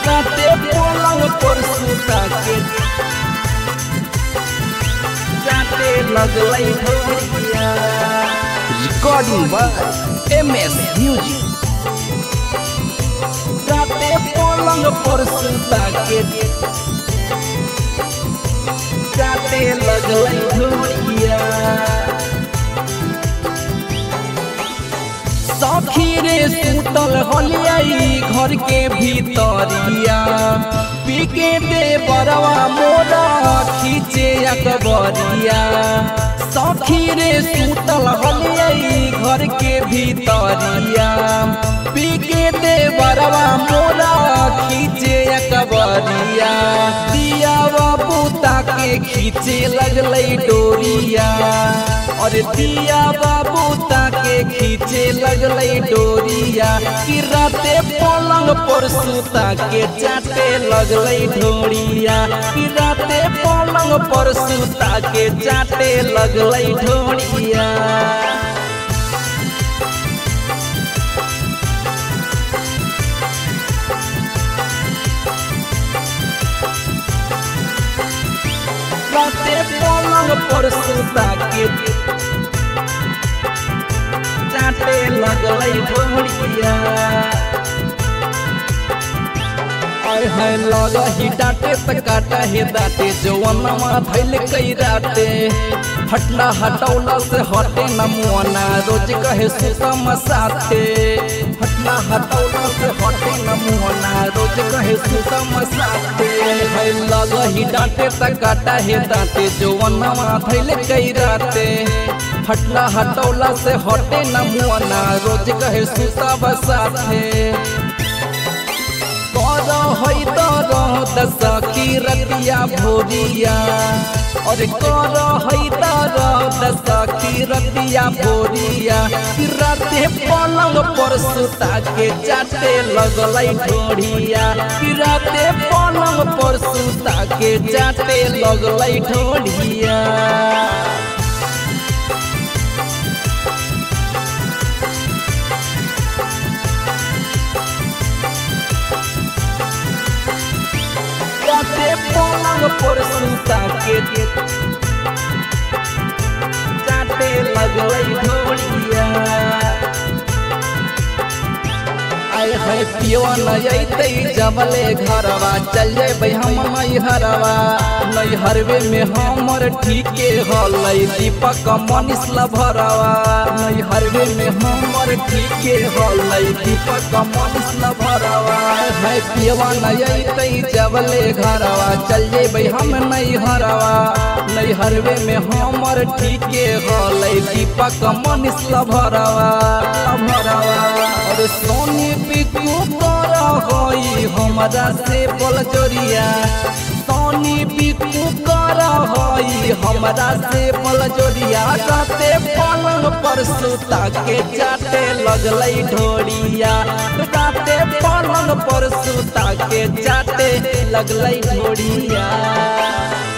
राते पलंग पर सुता के चाटे लगलै ढोलिया। Recording by MS Music। राते पलंग पर सुता के चाटे लगलै ढोलिया। सखी रे सुतल हलियाई घर के भीतरिया, पी के दे बरवा मोरा खींचे अकबरिया। सखी रे सुतल हलियाई घर के भीतरिया, पी के दे बरवा मोरा खींचे अकबरिया। दिया बाबू ताके खींचे लगलै डोरिया, और दिया बाबू ताके खींचे लगलै डोरिया। कि राते पलंग पर सुता के चाटे लगलै ढोरिया। कि राते पलंग पर सुता के चाटे लगलै ढोरिया। राते पलंग पर सुता के चाटे लगलै ढोलिया। आय है लगही डाटे त काटा हे दाते, जवनमा धैल कई राते। हटला हटौला से हटे न मुआना, रोज कहे सुतम साथे। हटला हटौला से हटे न मुआना, रोज कहे सुतम साथे। है लगही डाटे त काटा हे दाते, जवनमा धैल कई राते। हटला हटौला से हटे न मुआना, रोज कहे सुतम साथे। सखी रतिया भोरिया, और कर है सखी रतिया भोरिया। राते पलंग पर सुता के चाटे लगलै ढोरिया। राते पलंग पर सुता के चाटे लगलै ढोरिया। राते पलंग पर सुता के चाटे लगलै ढोलिया। आय है पियवा न अइतै जबले घरवा, चल जेबै हम नैहरवा। नैहरवे में हमर ठीके हलै दीपक मनीष लभरवा। नैहरवे में हमर ठीके हलै दीपक मनीष लभरवा। है पियवा न अइतै जबले घरवा, चल जेबै हम नैहरवा। नैहरवे में हमर ठीके हलै दीपक मनीष लभरवा। और सोनी बिकू कर होई हमरा से बोल जोरिया। सोनी बिकू कर होई हमरा से बोल जोरिया। राते पलंग पर सुता के चाटे लगलै ढोरिया। राते पलंग पर सुता के चाटे लगलै ढोरिया।